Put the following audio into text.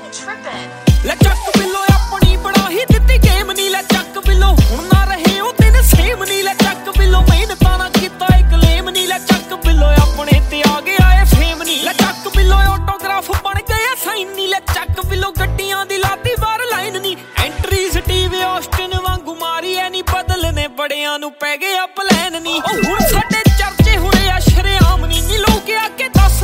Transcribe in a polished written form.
ਲੈ ਚੱਕ ਬਿੱਲੋ ਆਪਣੀ ਬਣਾ ਹੀ ਦਿੱਤੀ ਗੇਮ ਨੀ ਲੈ ਚੱਕ ਬਿੱਲੋ ਹੁਣ ਨਾ ਰਹੇ ਉਹ ਦਿਨ ਸੇਮ ਨੀ ਲੈ ਚੱਕ ਬਿੱਲੋ ਮਿਹਨਤਾਂ ਨਾ ਕੀਤਾ ਇੱਕ ਕਲੇਮ ਨੀ ਲੈ ਚੱਕ ਬਿੱਲੋ ਆਪਣੇ ਤੇ ਆ ਗਿਆ ਏ ਫੇਮ ਨੀ ਲੈ ਚੱਕ ਬਿੱਲੋ ਆਟੋਗ੍ਰਾਫ ਬਣ ਗਏ ਸਾਈਨ ਨੀ ਲੈ ਚੱਕ ਬਿੱਲੋ ਗੱਡੀਆਂ ਦੀ ਲਾਤੀ ਬਾਰ ਲਾਈਨ ਨੀ ਐਂਟਰੀ ਸਟੀਵ ਆਸਟਨ ਵਾਂਗੂ ਮਾਰੀ ਐ ਨੀ ਬਦਲਨੇ ਬੜਿਆਂ ਨੂੰ ਪੈ ਗਏ ਆ